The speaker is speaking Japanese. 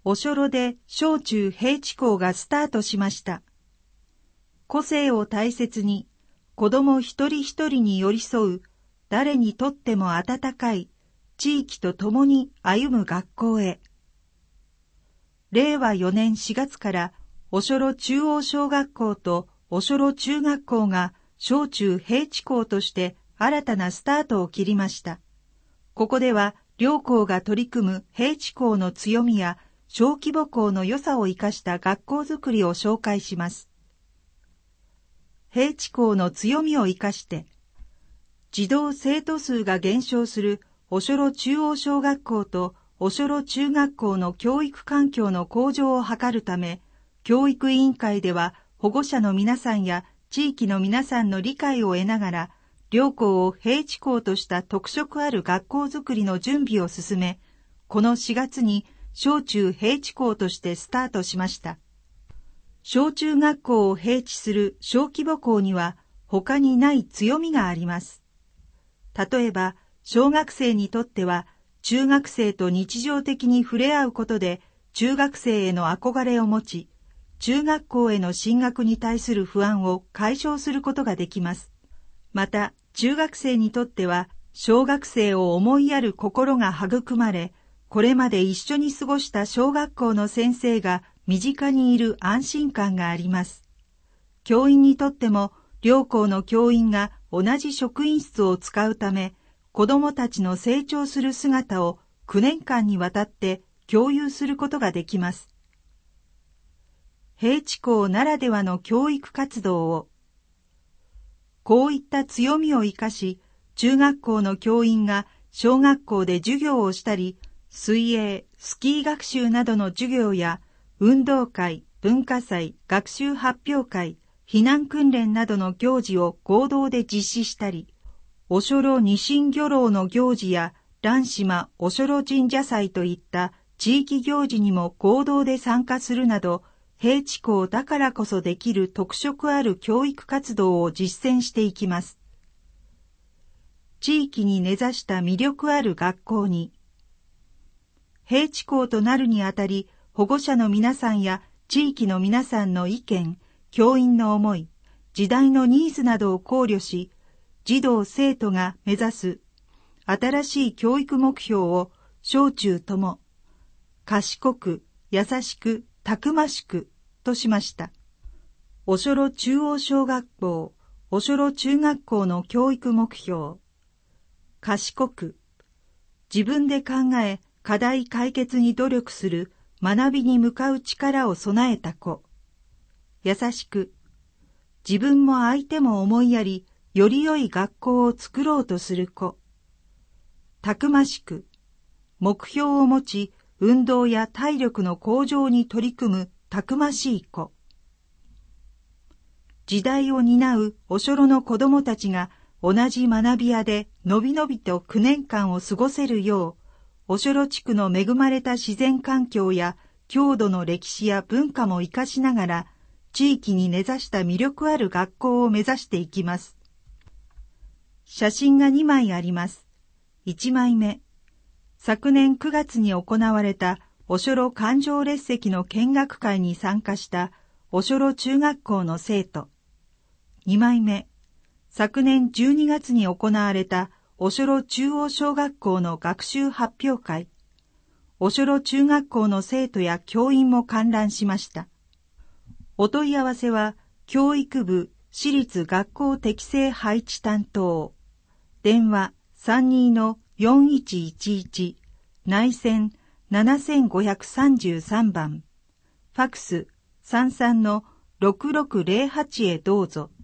おしょろで小中平地校がスタートしました。個性を大切に、子ども一人一人に寄り添う、誰にとっても温かい、地域と共に歩む学校へ。令和4年4月から、おしょろ中央小学校とおしょろ中学校が小中平地校として新たなスタートを切りました。ここでは両校が取り組む平地校の強みや小規模校の良さを生かした学校づくりを紹介します。平地校の強みを生かして、児童生徒数が減少するおしょろ中央小学校とおしょろ中学校の教育環境の向上を図るため、教育委員会では保護者の皆さんや地域の皆さんの理解を得ながら、両校を平地校とした特色ある学校づくりの準備を進め、この4月に小中平地校としてスタートしました。小中学校を併置する小規模校には他にない強みがあります。例えば、小学生にとっては中学生と日常的に触れ合うことで中学生への憧れを持ち、中学校への進学に対する不安を解消することができます。また、中学生にとっては小学生を思いやる心が育まれ、これまで一緒に過ごした小学校の先生が身近にいる安心感があります。教員にとっても、両校の教員が同じ職員室を使うため、子どもたちの成長する姿を9年間にわたって共有することができます。平地校ならではの教育活動を、こういった強みを生かし、中学校の教員が小学校で授業をしたり、水泳、スキー学習などの授業や、運動会、文化祭、学習発表会、避難訓練などの行事を合同で実施したり、おしょろニシン漁労の行事や蘭島おしょろ神社祭といった地域行事にも合同で参加するなど、平地校だからこそできる特色ある教育活動を実践していきます。地域に根ざした魅力ある学校に、平地校となるにあたり、保護者の皆さんや地域の皆さんの意見、教員の思い、時代のニーズなどを考慮し、児童生徒が目指す新しい教育目標を小中とも賢く、優しく、たくましくとしました。おしょろ中央小学校、おしょろ中学校の教育目標。賢く、自分で考え、課題解決に努力する学びに向かう力を備えた子。優しく、自分も相手も思いやり、より良い学校を作ろうとする子。たくましく、目標を持ち、運動や体力の向上に取り組むたくましい子。時代を担うおしょろの子どもたちが同じ学び舎でのびのびと9年間を過ごせるよう、おしょろ地区の恵まれた自然環境や郷土の歴史や文化も生かしながら、地域に根ざした魅力ある学校を目指していきます。写真が2枚あります。1枚目。昨年9月に行われたおしょろ環状列石の見学会に参加したおしょろ中学校の生徒。2枚目。昨年12月に行われたおしょろ中央小学校の学習発表会。おしょろ中学校の生徒や教員も観覧しました。お問い合わせは、教育部私立学校適正配置担当。電話32-4111、内線7533番。ファクス33-6608へどうぞ。